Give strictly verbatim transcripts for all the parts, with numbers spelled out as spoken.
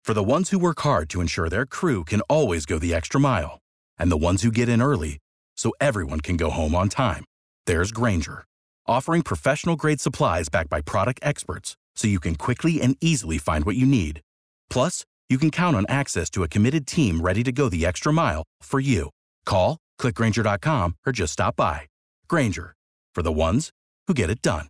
For the ones who work hard to ensure their crew can always go the extra mile, and the ones who get in early so everyone can go home on time, there's Grainger, offering professional-grade supplies backed by product experts so you can quickly and easily find what you need. Plus, you can count on access to a committed team ready to go the extra mile for you. Call, click Grainger dot com, or just stop by. Grainger, for the ones who get it done.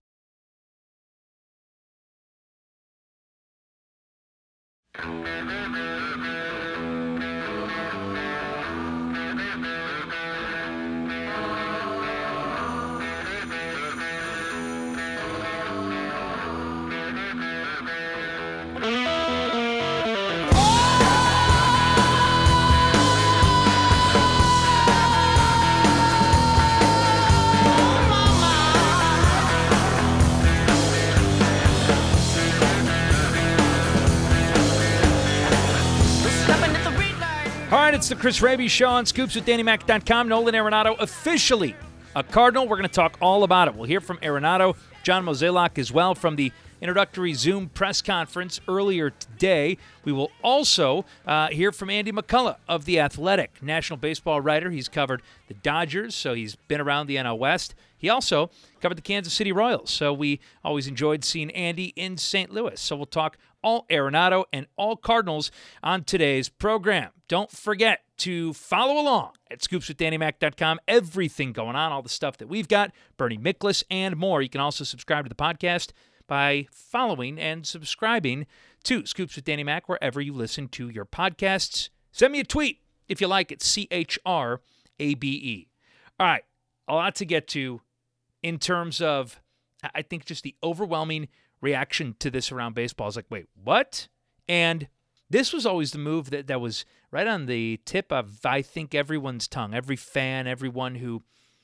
All right, it's the Chris Raby Show on Scoops with Danny Mac dot com. Nolan Arenado officially a Cardinal. We're going to talk all about it. We'll hear from Arenado, John Mozeliak as well from the introductory Zoom press conference earlier today. We will also uh, hear from Andy McCullough of The Athletic, national baseball writer. He's covered the Dodgers, so he's been around the N L West. He also covered the Kansas City Royals, so we always enjoyed seeing Andy in Saint Louis. So we'll talk all Arenado and all Cardinals on today's program. Don't forget to follow along at Scoops with Danny Mac dot com. Everything going on, all the stuff that we've got, Bernie Miklasz, and more. You can also subscribe to the podcast by following and subscribing to Scoops with Danny Mac wherever you listen to your podcasts. Send me a tweet if you like it, C H R A B E. All right, a lot to get to in terms of, I think, just the overwhelming reaction to this around baseball. I was like, wait, what? And this was always the move that, that was right on the tip of, I think, everyone's tongue. Every fan, everyone who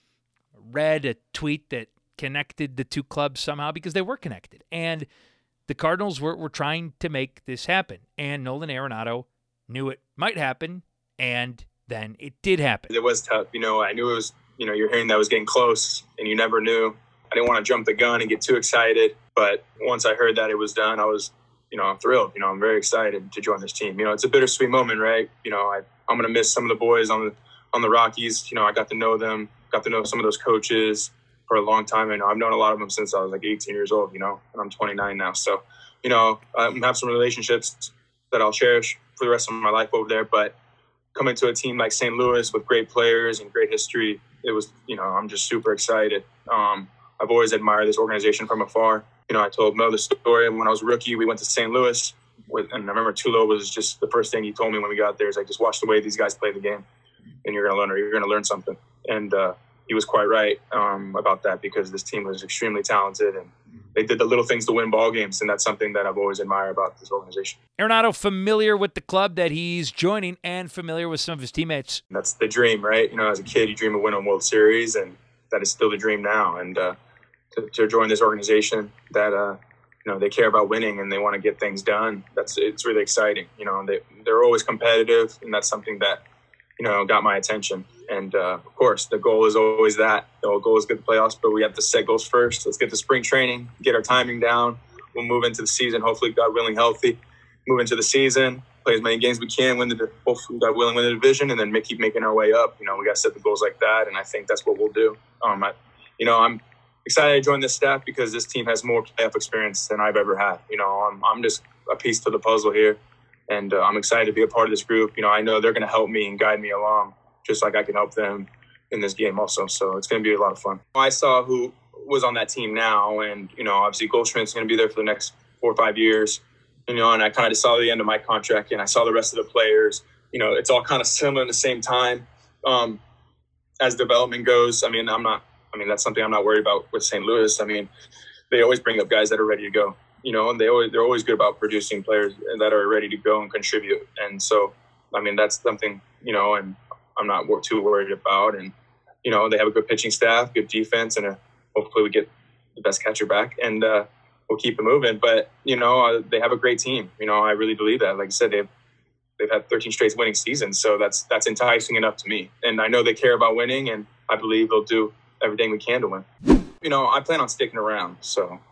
read a tweet that connected the two clubs somehow, because they were connected. And the Cardinals were, were trying to make this happen. And Nolan Arenado knew it might happen, and then it did happen. It was tough. You know, I knew it was, you know, you're hearing that was getting close, and you never knew. I didn't want to jump the gun and get too excited. But once I heard that it was done, I was, you know, I'm thrilled. You know, I'm very excited to join this team. You know, it's a bittersweet moment, right? You know, I, I'm going to miss some of the boys on the on the Rockies. You know, I got to know them, got to know some of those coaches for a long time. I know I've known a lot of them since I was like eighteen years old, you know, and I'm twenty-nine now. So, you know, I have some relationships that I'll cherish for the rest of my life over there. But coming to a team like Saint Louis with great players and great history, it was, you know, I'm just super excited. Um, I've always admired this organization from afar. You know, I told Mo the story when I was a rookie. We went to Saint Louis, with, and I remember Tulo was just the first thing he told me when we got there is like, just watch the way these guys play the game, and you're gonna learn, or you're gonna learn something. And uh, he was quite right um, about that, because this team was extremely talented, and they did the little things to win ball games, and that's something that I've always admired about this organization. Arenado familiar with the club that he's joining, and familiar with some of his teammates. That's the dream, right? You know, as a kid, you dream of winning a World Series, and that is still the dream now. And uh, to, to join this organization that, uh, you know, they care about winning and they want to get things done, that's it's really exciting. You know, they, they're always competitive, and that's something that, you know, got my attention. And, uh, of course, the goal is always that. The goal is get the playoffs, but we have to set goals first. Let's get the spring training, get our timing down. We'll move into the season, hopefully, God willing, healthy. Move into the season, play as many games as we can, win the, hopefully, God willing, win the division, and then make, keep making our way up. You know, we got to set the goals like that, and I think that's what we'll do. Um, I, you know, I'm excited to join this staff because this team has more playoff experience than I've ever had. You know, I'm, I'm just a piece to the puzzle here, and uh, I'm excited to be a part of this group. You know, I know they're going to help me and guide me along, just like I can help them in this game also. So it's going to be a lot of fun. I saw who was on that team now, and, you know, obviously Goldschmidt's going to be there for the next four or five years, you know, and I kind of saw the end of my contract, and I saw the rest of the players. You know, it's all kind of similar at the same time um, as development goes. I mean, I'm not, I mean, that's something I'm not worried about with Saint Louis. I mean, they always bring up guys that are ready to go, you know, and they always, they're always good about producing players that are ready to go and contribute. And so, I mean, that's something, you know, and I'm not too worried about. And, you know, they have a good pitching staff, good defense, and a, hopefully we get the best catcher back, and uh, we'll keep it moving. But, you know, uh, they have a great team. You know, I really believe that. Like I said, they've, they've had thirteen straight winning seasons, so that's that's enticing enough to me. And I know they care about winning, and I believe they'll do everything we can to win. You know, I plan on sticking around. So,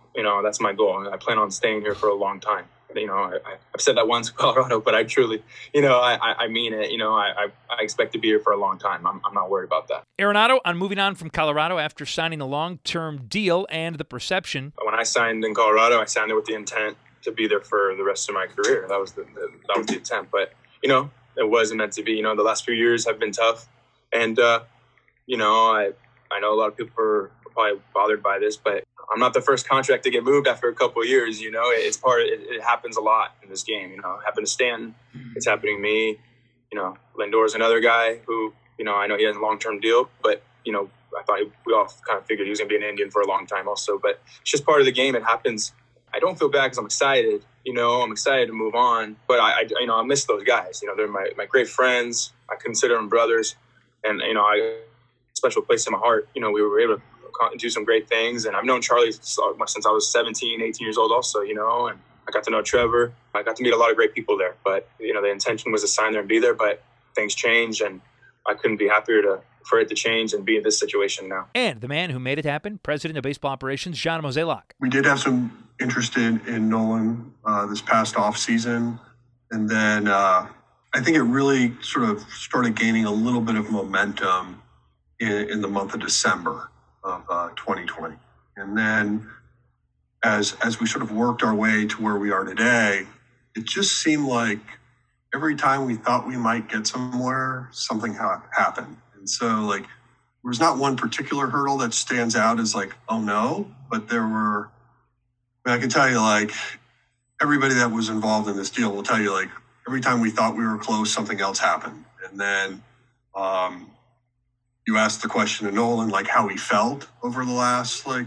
you know, that's my goal. I plan on staying here for a long time. You know, I, I've said that once in Colorado, but I truly, you know, I, I mean it. You know, I, I expect to be here for a long time. I'm, I'm not worried about that. Arenado on moving on from Colorado after signing a long-term deal and the perception. When I signed in Colorado, I signed it with the intent to be there for the rest of my career. That was the, the that was the intent. But, you know, it wasn't meant to be. You know, the last few years have been tough. And, uh, you know, I, I know a lot of people are probably bothered by this, but I'm not the first contract to get moved after a couple of years. You know, it's part of, it, it happens a lot in this game. You know, it happened to Stanton. It's happening to me. You know, Lindor's another guy who, you know, I know he has a long-term deal, but, you know, I thought we all kind of figured he was going to be an Indian for a long time also. But it's just part of the game. It happens. I don't feel bad because I'm excited. You know, I'm excited to move on. But, I, I you know, I miss those guys. You know, they're my, my great friends. I consider them brothers. And, you know, I special place in my heart. You know, we were able to do some great things. And I've known Charlie since I was seventeen, eighteen years old also, you know, and I got to know Trevor. I got to meet a lot of great people there. But, you know, the intention was to sign there and be there, but things changed, and I couldn't be happier to for it to change and be in this situation now. And the man who made it happen, President of Baseball Operations, John Mozeliak. We did have some interest in, in Nolan uh, this past offseason. And then uh, I think it really sort of started gaining a little bit of momentum in, in the month of December of uh, twenty twenty. And then as as we sort of worked our way to where we are today, it just seemed like every time we thought we might get somewhere, something ha- happened. And so, like, there was not one particular hurdle that stands out as like, oh no, but there were, I mean, I can tell you, like, everybody that was involved in this deal will tell you, like, every time we thought we were close, something else happened. And then um, you asked the question to Nolan, like, how he felt over the last, like,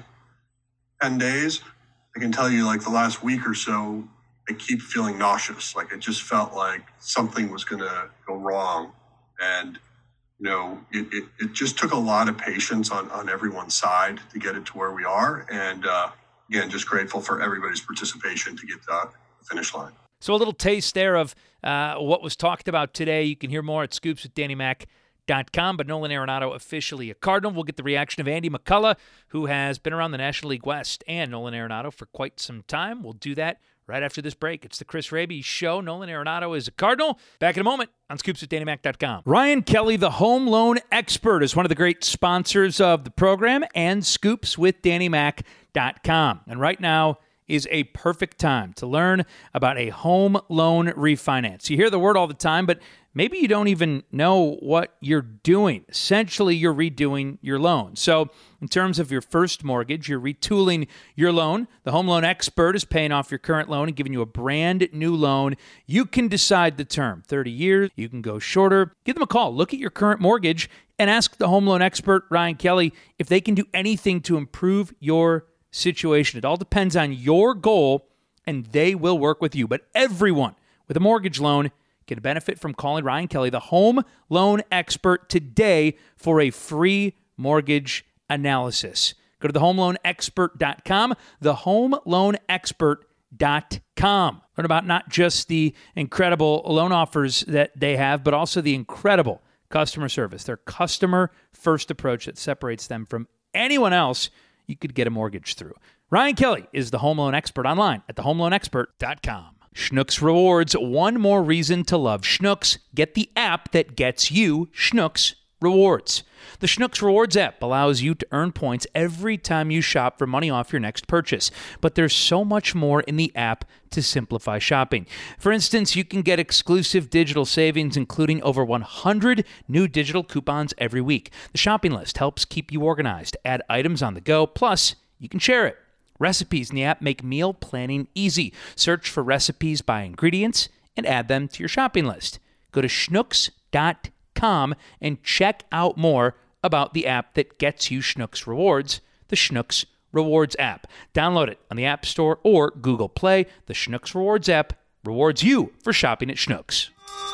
ten days. I can tell you, like, the last week or so, I keep feeling nauseous. Like, it just felt like something was going to go wrong. And, you know, it, it, it just took a lot of patience on, on everyone's side to get it to where we are. And, uh, again, just grateful for everybody's participation to get to the finish line. So a little taste there of uh, what was talked about today. You can hear more at scoops with danny mac dot com. But Nolan Arenado officially a Cardinal. We'll get the reaction of Andy McCullough, who has been around the National League West and Nolan Arenado for quite some time. We'll do that right after this break. It's the Chris Raby Show. Nolan Arenado is a Cardinal. Back in a moment on scoops with danny mac dot com. Ryan Kelly, the home loan expert, is one of the great sponsors of the program and scoops with danny mac dot com. And right now is a perfect time to learn about a home loan refinance. You hear the word all the time, but maybe you don't even know what you're doing. Essentially, you're redoing your loan. So in terms of your first mortgage, you're retooling your loan. The home loan expert is paying off your current loan and giving you a brand new loan. You can decide the term, thirty years. You can go shorter. Give them a call. Look at your current mortgage and ask the home loan expert, Ryan Kelly, if they can do anything to improve your situation. It all depends on your goal, and they will work with you. But everyone with a mortgage loan can benefit from calling Ryan Kelly, the home loan expert, today for a free mortgage analysis. Go to the home loan expert dot com, the home loan expert dot com. Learn about not just the incredible loan offers that they have, but also the incredible customer service, their customer-first approach that separates them from anyone else you could get a mortgage through. Ryan Kelly is the home loan expert online at the home loan expert dot com. Schnucks Rewards, one more reason to love Schnucks. Get the app that gets you Schnucks Rewards. The Schnucks Rewards app allows you to earn points every time you shop for money off your next purchase. But there's so much more in the app to simplify shopping. For instance, you can get exclusive digital savings, including over one hundred new digital coupons every week. The shopping list helps keep you organized. Add items on the go, plus you can share it. Recipes in the app make meal planning easy. Search for recipes by ingredients and add them to your shopping list. Go to schnucks dot com and check out more about the app that gets you Schnucks Rewards, the Schnucks Rewards app. Download it on the App Store or Google Play. The Schnucks Rewards app rewards you for shopping at Schnucks.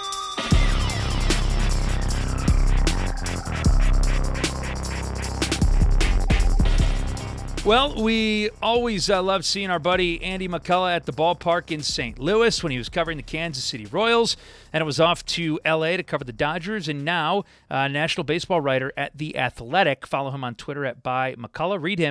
Well, we always uh, love seeing our buddy Andy McCullough at the ballpark in Saint Louis when he was covering the Kansas City Royals, and it was off to L A to cover the Dodgers, and now a uh, national baseball writer at The Athletic. Follow him on Twitter at by McCullough. Read him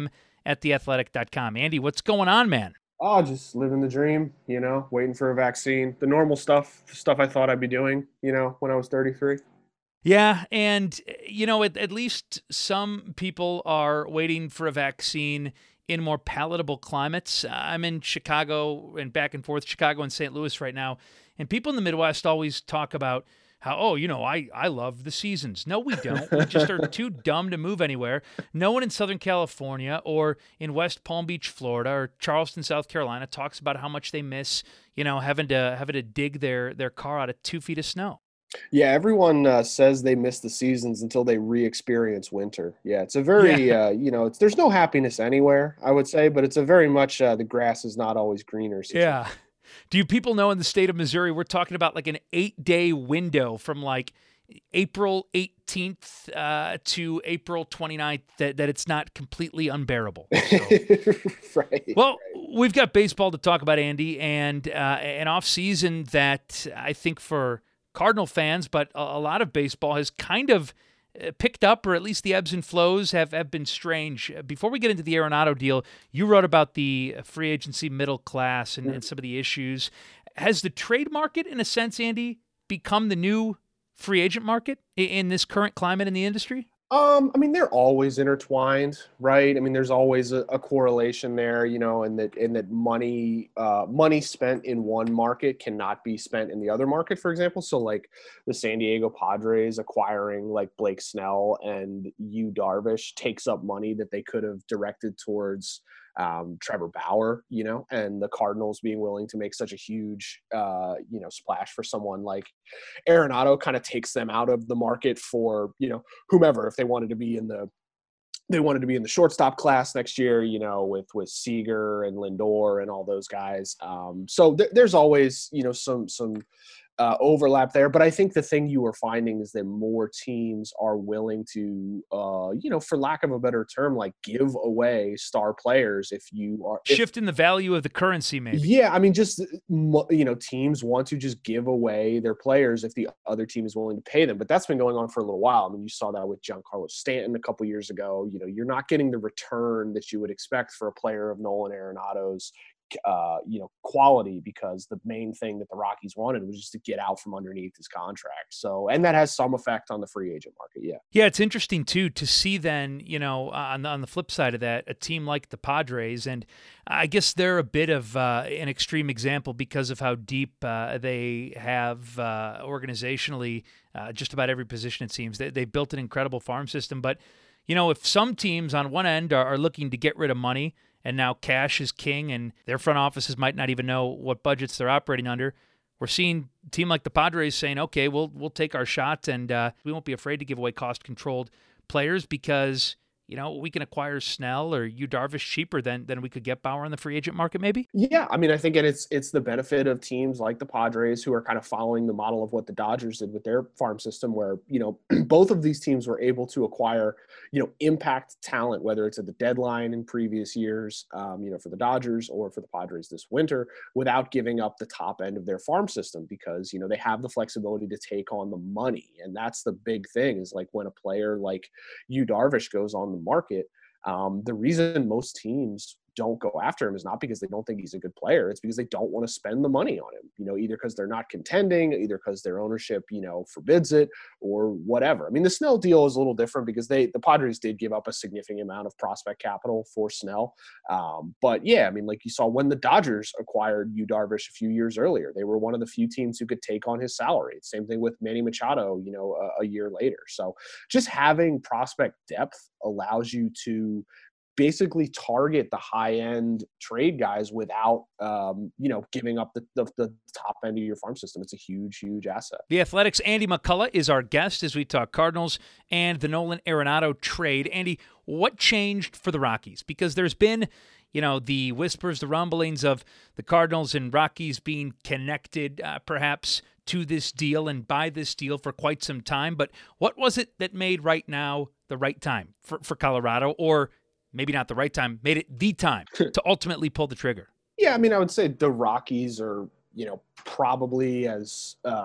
at the athletic dot com. Andy, what's going on, man? Oh, just living the dream, you know, waiting for a vaccine. The normal stuff, stuff I thought I'd be doing, you know, when I was thirty-three. Yeah, and, you know, at, at least some people are waiting for a vaccine in more palatable climates. I'm in Chicago and back and forth, Chicago and Saint Louis right now, and people in the Midwest always talk about how, oh, you know, I, I love the seasons. No, we don't. We just are too dumb to move anywhere. No one in Southern California or in West Palm Beach, Florida, or Charleston, South Carolina talks about how much they miss, you know, having to having to dig their, their car out of two feet of snow. Yeah, everyone uh, says they miss the seasons until they re-experience winter. Yeah, it's a very, yeah. uh, you know, it's there's no happiness anywhere, I would say, but it's a very much uh, the grass is not always greener situation. Yeah. Do you people know in the state of Missouri, we're talking about like an eight-day window from like April eighteenth uh, to April twenty-ninth that, that it's not completely unbearable. So. Right. Well, right. We've got baseball to talk about, Andy, and uh, an off-season that I think for Cardinal fans, but a, a lot of baseball has kind of picked up, or at least the ebbs and flows have, have been strange. Before we get into the Arenado deal, you wrote about the free agency middle class and, mm. and some of the issues. Has the trade market, in a sense, Andy, become the new free agent market in this current climate in the industry? Um, I mean, they're always intertwined, right? I mean, there's always a, a correlation there, you know, and that in that money, uh, money spent in one market cannot be spent in the other market, for example. So, like the San Diego Padres acquiring like Blake Snell and Yu Darvish takes up money that they could have directed towards um, Trevor Bauer, you know, and the Cardinals being willing to make such a huge, uh, you know, splash for someone like Arenado kind of takes them out of the market for, you know, whomever, if they wanted to be in the, they wanted to be in the shortstop class next year, you know, with, with Seager and Lindor and all those guys. Um, so th- there's always, you know, some, some, Uh, overlap there. But I think the thing you are finding is that more teams are willing to, uh, you know, for lack of a better term, like give away star players if you are if, shifting the value of the currency, maybe. Yeah, I mean, just you know, teams want to just give away their players if the other team is willing to pay them. But that's been going on for a little while. I mean, you saw that with Giancarlo Stanton a couple years ago. You know, you're not getting the return that you would expect for a player of Nolan Arenado's uh, you know, quality, because the main thing that the Rockies wanted was just to get out from underneath his contract. So, and that has some effect on the free agent market. Yeah. Yeah. It's interesting too, to see then, you know, on the, on the flip side of that, a team like the Padres, and I guess they're a bit of uh, an extreme example because of how deep uh, they have uh, organizationally, uh, just about every position, it seems. They, they've built an incredible farm system, but you know, if some teams on one end are, are looking to get rid of money, and now cash is king, and their front offices might not even know what budgets they're operating under, we're seeing a team like the Padres saying, okay, we'll we'll take our shot, and uh, we won't be afraid to give away cost-controlled players because, you know, we can acquire Snell or Yu Darvish cheaper than than we could get Bauer on the free agent market, maybe? Yeah, I mean, I think it's it's the benefit of teams like the Padres who are kind of following the model of what the Dodgers did with their farm system, where, you know, both of these teams were able to acquire, you know, impact talent, whether it's at the deadline in previous years, um, you know, for the Dodgers or for the Padres this winter, without giving up the top end of their farm system, because, you know, they have the flexibility to take on the money. And that's the big thing, is like when a player like Yu Darvish goes on the market, um, the reason most teams don't go after him is not because they don't think he's a good player. It's because they don't want to spend the money on him, you know, either because they're not contending, either because their ownership, you know, forbids it, or whatever. I mean, the Snell deal is a little different because they, the Padres did give up a significant amount of prospect capital for Snell. Um, but yeah, I mean, like you saw when the Dodgers acquired Yu Darvish a few years earlier, they were one of the few teams who could take on his salary. Same thing with Manny Machado, you know, a, a year later. So just having prospect depth allows you to basically target the high-end trade guys without, um, you know, giving up the, the, the top end of your farm system. It's a huge, huge asset. The Athletic's Andy McCullough is our guest as we talk Cardinals and the Nolan Arenado trade. Andy, what changed for the Rockies? Because there's been, you know, the whispers, the rumblings of the Cardinals and Rockies being connected, uh, perhaps, to this deal and by this deal for quite some time. But what was it that made right now the right time for, for Colorado, or maybe not the right time, made it the time to ultimately pull the trigger? Yeah, I mean, I would say the Rockies are, you know, probably as uh,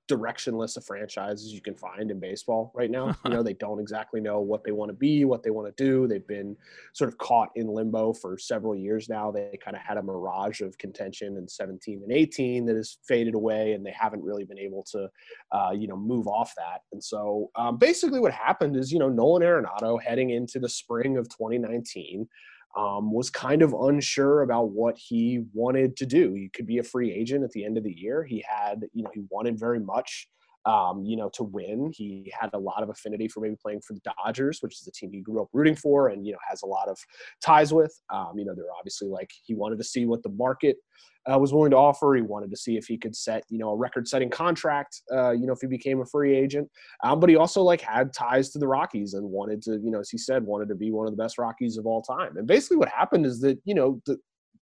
directionless a franchise as you can find in baseball right now. You know, they don't exactly know what they want to be, what they want to do. They've been sort of caught in limbo for several years now. They kind of had a mirage of contention in seventeen and eighteen that has faded away, and they haven't really been able to, uh, you know, move off that. And so um, basically what happened is, you know, Nolan Arenado heading into the spring of twenty nineteen Um, was kind of unsure about what he wanted to do. He could be a free agent at the end of the year. He had, you know, he wanted very much, um, you know, to win. He had a lot of affinity for maybe playing for the Dodgers, which is the team he grew up rooting for and, you know, has a lot of ties with. Um, you know, they're obviously like, he wanted to see what the market uh, was willing to offer. He wanted to see if he could set, you know, a record-setting contract, uh, you know, if he became a free agent. Um, but he also, like, had ties to the Rockies and wanted to, you know, as he said, wanted to be one of the best Rockies of all time. And basically what happened is that, you know, the,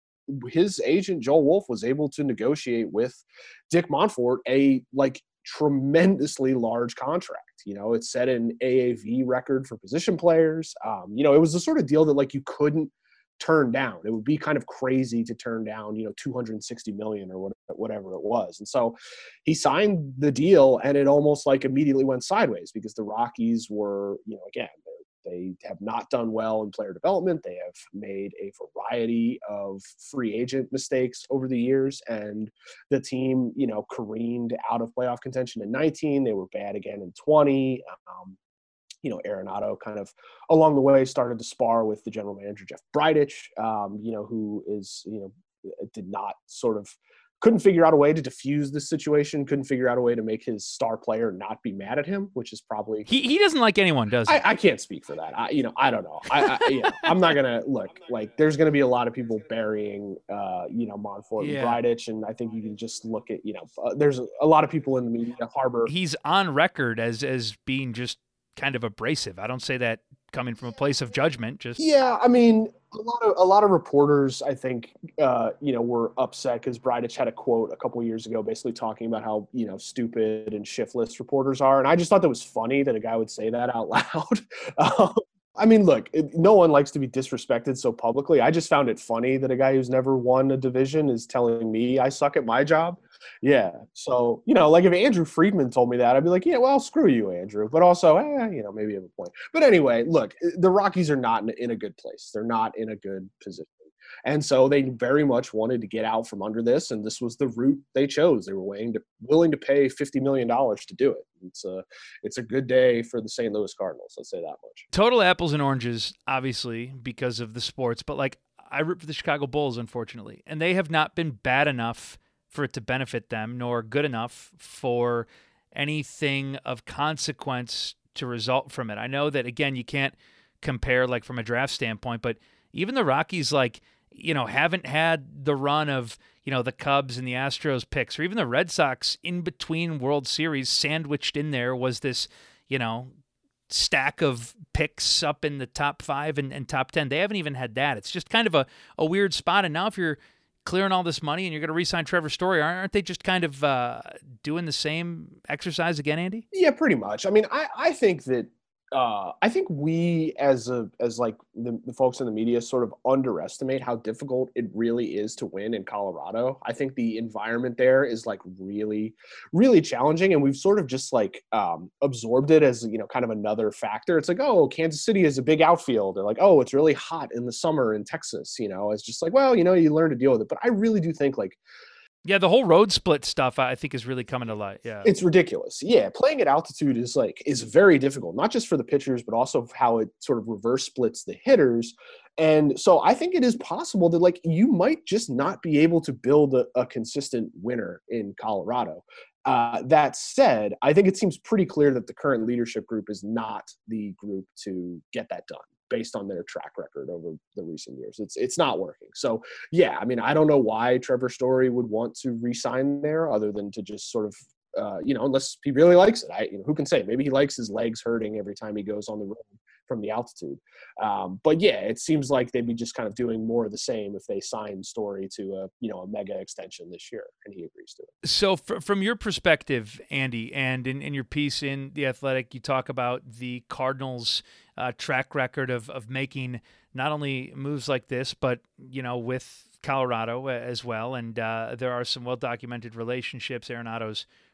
his agent, Joel Wolfe, was able to negotiate with Dick Monfort a, like, tremendously large contract. You know, it set an A A V record for position players. Um, you know, it was the sort of deal that, like, you couldn't turn down. It would be kind of crazy to turn down, you know, two hundred sixty million or whatever it was. And so he signed the deal, and it almost like immediately went sideways because the Rockies were, you know, again, they have not done well in player development. They have made a variety of free agent mistakes over the years, and the team, you know, careened out of playoff contention in nineteen. They were bad again in twenty. Um, you know, Arenado kind of along the way started to spar with the general manager, Jeff Bridich, um, you know, who is, you know, did not sort of, couldn't figure out a way to diffuse this situation, couldn't figure out a way to make his star player not be mad at him, which is probably... He he doesn't like anyone, does he? I, I can't speak for that. I, you know, I don't know. I, I you know, I'm not going to, look, like, there's going to be a lot of people burying, uh, you know, Monfort yeah. and Bridich, and I think you can just look at, you know, uh, there's a, a lot of people in the media harbor... He's on record as as being just kind of abrasive. I don't say that coming from a place of judgment. Just yeah, I mean, a lot of a lot of reporters, I think, uh, you know, were upset because Bridich had a quote a couple of years ago, basically talking about how, you know, stupid and shiftless reporters are, and I just thought that was funny that a guy would say that out loud. um, I mean, look, it, no one likes to be disrespected so publicly. I just found it funny that a guy who's never won a division is telling me I suck at my job. Yeah. So, you know, like if Andrew Friedman told me that, I'd be like, yeah, well, screw you, Andrew. But also, eh, you know, maybe you have a point. But anyway, look, the Rockies are not in, in a good place. They're not in a good position. And so they very much wanted to get out from under this, and this was the route they chose. They were willing to willing to pay fifty million dollars to do it. It's a it's a good day for the Saint Louis Cardinals, let's say that much. Total apples and oranges, obviously, because of the sports. But, like, I root for the Chicago Bulls, unfortunately, and they have not been bad enough for it to benefit them, nor good enough for anything of consequence to result from it. I know that, again, you can't compare, like, from a draft standpoint, but even the Rockies, like, you know, haven't had the run of, you know, the Cubs and the Astros picks, or even the Red Sox in between World Series. Sandwiched in there was this, you know, stack of picks up in the top five and, and top ten. They haven't even had that. It's just kind of a, a weird spot. And now if you're clearing all this money and you're going to re-sign Trevor Story, aren't they just kind of uh, doing the same exercise again, Andy? Yeah, pretty much. I mean, I, I think that Uh, I think we, as a as like the, the folks in the media, sort of underestimate how difficult it really is to win in Colorado. I think the environment there is like really, really challenging, and we've sort of just like um, absorbed it as, you know, kind of another factor. It's like, oh, Kansas City is a big outfield, or like, oh, it's really hot in the summer in Texas. You know, it's just like, well, you know, you learn to deal with it. But I really do think like. Yeah, the whole road split stuff, I think, is really coming to light. Yeah, it's ridiculous. Yeah, playing at altitude is like is very difficult, not just for the pitchers, but also how it sort of reverse splits the hitters. And so I think it is possible that like you might just not be able to build a, a consistent winner in Colorado. Uh, that said, I think it seems pretty clear that the current leadership group is not the group to get that done, based on their track record over the recent years. It's it's not working. So, yeah, I mean, I don't know why Trevor Story would want to re-sign there other than to just sort of, uh, you know, unless he really likes it. I, you know, who can say? Maybe he likes his legs hurting every time he goes on the road from the altitude. Um, but, yeah, it seems like they'd be just kind of doing more of the same if they sign Story to a, you know, a mega extension this year, and he agrees to it. So fr- from your perspective, Andy, and in, in your piece in The Athletic, you talk about the Cardinals' uh, track record of, of making not only moves like this, but, you know, with Colorado as well. And uh, there are some well-documented relationships. Arenado's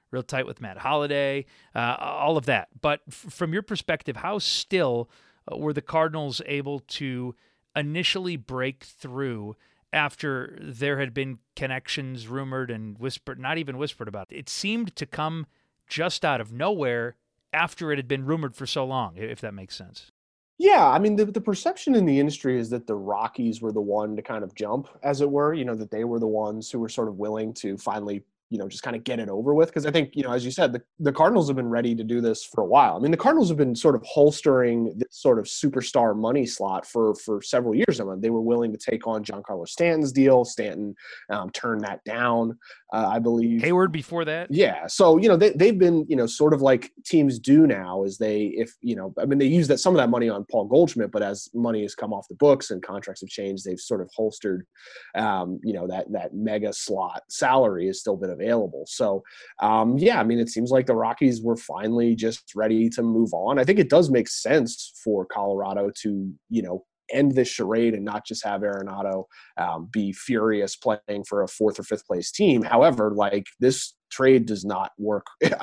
real tight with Matt Holliday, uh, all of that. But f- from your perspective, how still uh, were the Cardinals able to initially break through after there had been connections rumored and whispered, not even whispered about? It seemed to come just out of nowhere after it had been rumored for so long, if that makes sense. Yeah, I mean, the, the perception in the industry is that the Rockies were the one to kind of jump, as it were, you know, that they were the ones who were sort of willing to finally, you know, just kind of get it over with. Because I think, you know, as you said, the, the Cardinals have been ready to do this for a while. I mean, the Cardinals have been sort of holstering this sort of superstar money slot for for several years. I mean, they were willing to take on Giancarlo Stanton's deal. Stanton um, turned that down, uh, I believe. Hayward before that? Yeah. So, you know, they, they've been, you know, sort of like teams do now is they, if, you know, I mean, they use that some of that money on Paul Goldschmidt, but as money has come off the books and contracts have changed, they've sort of holstered, um, you know, that, that mega slot salary has still been available. So, um, yeah, I mean, it seems like the Rockies were finally just ready to move on. I think it does make sense for Colorado to, you know, end this charade and not just have Arenado um, be furious playing for a fourth or fifth place team. However, like this trade does not work.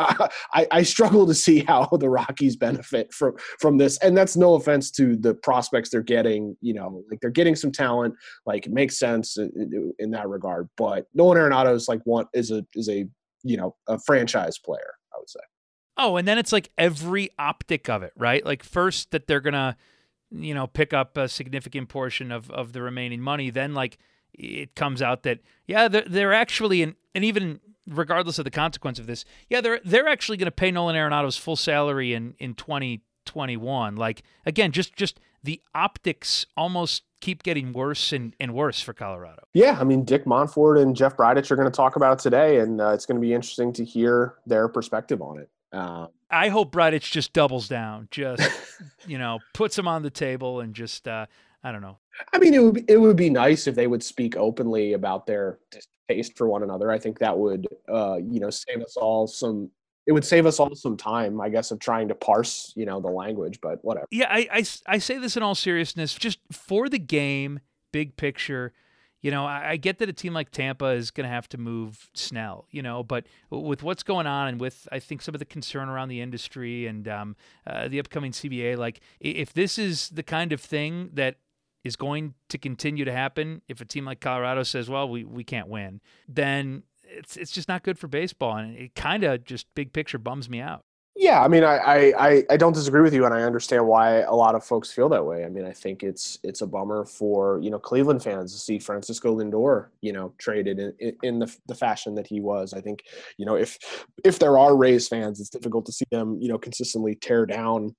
I, I struggle to see how the Rockies benefit from, from this. And that's no offense to the prospects they're getting, you know, like they're getting some talent, like it makes sense in, in that regard. But Nolan Arenado is like one is a, is a, you know, a franchise player, I would say. Oh, and then it's like every optic of it, right? Like first that they're going to, you know, pick up a significant portion of, of the remaining money. Then like it comes out that, yeah, they're, they're actually, in, and even regardless of the consequence of this, yeah, they're, they're actually going to pay Nolan Arenado's full salary in, in twenty twenty-one. Like, again, just, just the optics almost keep getting worse and, and worse for Colorado. Yeah. I mean, Dick Monfort and Jeff Bridich are going to talk about it today, and uh, it's going to be interesting to hear their perspective on it. Um, I hope Bridich just doubles down, just, you know, puts them on the table and just, uh, I don't know. I mean, it would be, it would be nice if they would speak openly about their distaste for one another. I think that would, uh, you know, save us all some, it would save us all some time, I guess, of trying to parse, you know, the language, but whatever. Yeah, I, I, I say this in all seriousness, just for the game, big picture. You know, I, I get that a team like Tampa is going to have to move Snell, you know, but with what's going on and with, I think, some of the concern around the industry and um, uh, the upcoming C B A, like, if this is the kind of thing that is going to continue to happen, if a team like Colorado says, well, we, we can't win, then it's it's just not good for baseball. And it kind of just big picture bums me out. Yeah, I mean, I, I I don't disagree with you, and I understand why a lot of folks feel that way. I mean, I think it's it's a bummer for, you know, Cleveland fans to see Francisco Lindor, you know, traded in, in the the fashion that he was. I think, you know, if if there are Rays fans, it's difficult to see them, you know, consistently tear down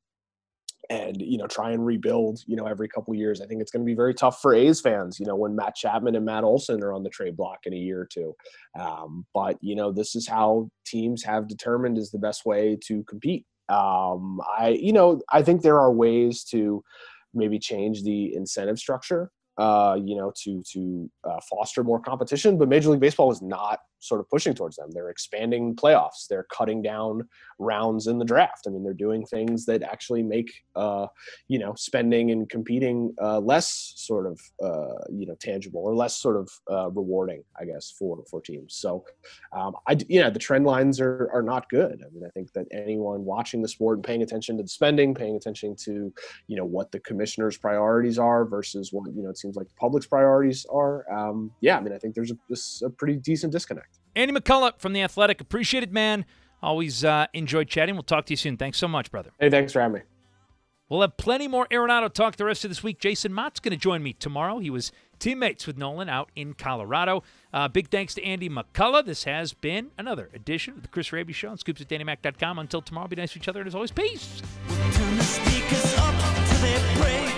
and, you know, try and rebuild, you know, every couple of years. I think it's going to be very tough for A's fans, you know, when Matt Chapman and Matt Olson are on the trade block in a year or two. Um, but, you know, this is how teams have determined is the best way to compete. Um, I, you know, I think there are ways to maybe change the incentive structure, uh, you know, to, to uh, foster more competition, but Major League Baseball is not sort of pushing towards them. They're expanding playoffs. They're cutting down rounds in the draft. I mean, they're doing things that actually make, uh, you know, spending and competing uh, less sort of, uh, you know, tangible or less sort of uh, rewarding, I guess, for, for teams. So, um, I, yeah, the trend lines are, are not good. I mean, I think that anyone watching the sport and paying attention to the spending, paying attention to, you know, what the commissioner's priorities are versus what, you know, it seems like the public's priorities are. Um, yeah, I mean, I think there's a, this, a pretty decent disconnect. Andy McCullough from The Athletic. Appreciate it, man. Always uh, enjoyed chatting. We'll talk to you soon. Thanks so much, brother. Hey, thanks for having me. We'll have plenty more Arenado talk the rest of this week. Jason Mott's going to join me tomorrow. He was teammates with Nolan out in Colorado. Uh, big thanks to Andy McCullough. This has been another edition of the Chris Raby Show on scoops at danny mac dot com. Until tomorrow, be nice to each other, and as always, peace. We'll turn the speakers up to their break.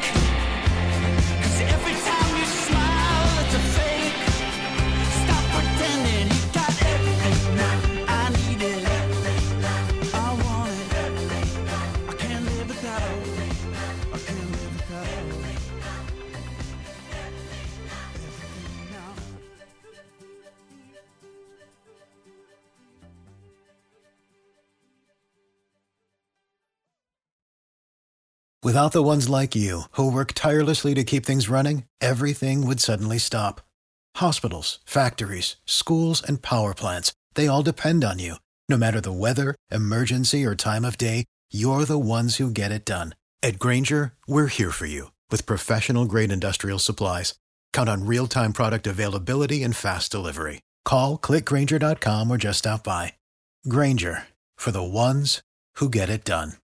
'Cause every time you smile, it's a fake. Stop pretending you got everything now. I need it. I want it. I can't live without. I can't live without. Everything now. Without the ones like you, who work tirelessly to keep things running, everything would suddenly stop. Hospitals, factories, schools, and power plants, they all depend on you. No matter the weather, emergency, or time of day, you're the ones who get it done. At Grainger, we're here for you with professional-grade industrial supplies. Count on real-time product availability and fast delivery. Call, click Grainger dot com, or just stop by. Grainger, for the ones who get it done.